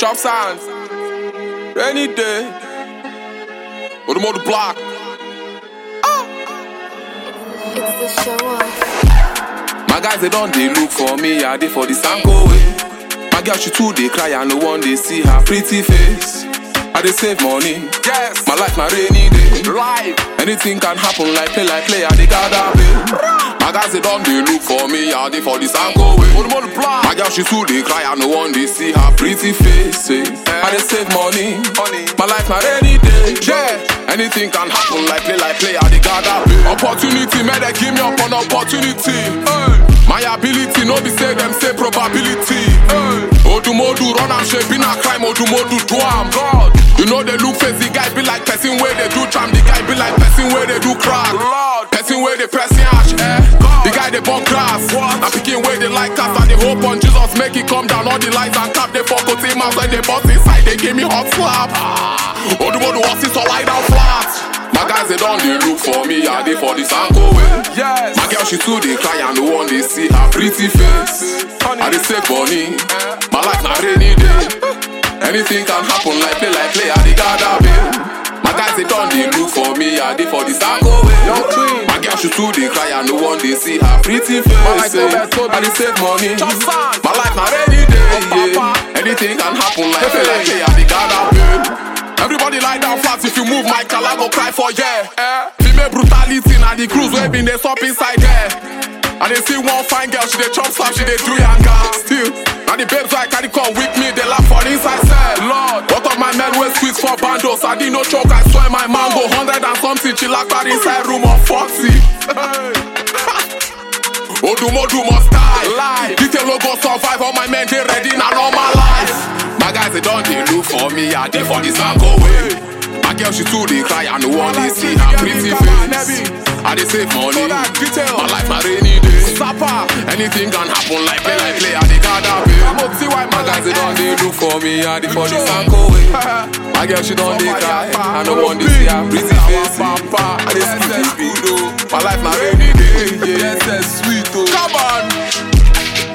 Chop sounds. Rainy day. With the motor block. It's the show off. My guys, they don't they look for me, I they for the Sanko way. My girl, she too, they cry, and no one they see her pretty face. I they save money, yes. My life, my rainy day. Life, anything can happen, like play, I they gather pay. My guys, they don't they look for me, I they for the Sanko way. My girl, she too, they cry, and no one they see her pretty face. I they save money, my life, my rainy day. Yeah, anything can happen, like play, I they gather pay. Opportunity, man, they give me up on opportunity. My ability, no be say them say probability. Odumodu run and shaping a crime, Odumodu do am God. You know they look face, the guy be like person where they do charm, the guy be like person where they do crack. Person where they pressing ash, the guy they burn grass. I'm picking where they like cast and they hope on Jesus make it come down. All the lights and cap they fuck with him out when they bust inside, they give me hot slap. Odumodu was it so lie down flat. My guys, they don't they look for me, yeah, they for the Sanko way. Yes. My girl, she too, they cry, and no one they see her pretty face. I they save money, my life not rainy day. Anything can happen, like play, I they gather pay. My guys, they don't they look for me, yeah, they for the Sanko way. My girl, she too, they cry, and no one they see her pretty face. I they save money, my life not rainy day. Yeah. Anything can happen, like play, I they gather pay. Everybody lie down flat if you move my car, I go cry for yeah. Female brutality na the cruise where been they stop inside there. And they see one fine girl, she they chop slap, she they do yanga. Still, and the babes I carry come with me, they laugh for inside cell. Lord, what of my men will squeeze for bandos? I did no choke, I swear my mango 100 and something, she locked her inside room of 40. Odumodu must die. Detail logo survive, all my men they ready now normal life. My guys, they don't they look for me, I they for the Sanko way. My girl, she too, they cry, and no one they see her pretty face. I they save money, my life, my rainy day. Anything can happen, like play, I they gather pay. I'm see why my guys, they don't they look for me, I they for the Sanko way. My girl, she don't they cry, and no one they see her pretty face. I they skip this beat, my life, my rainy day.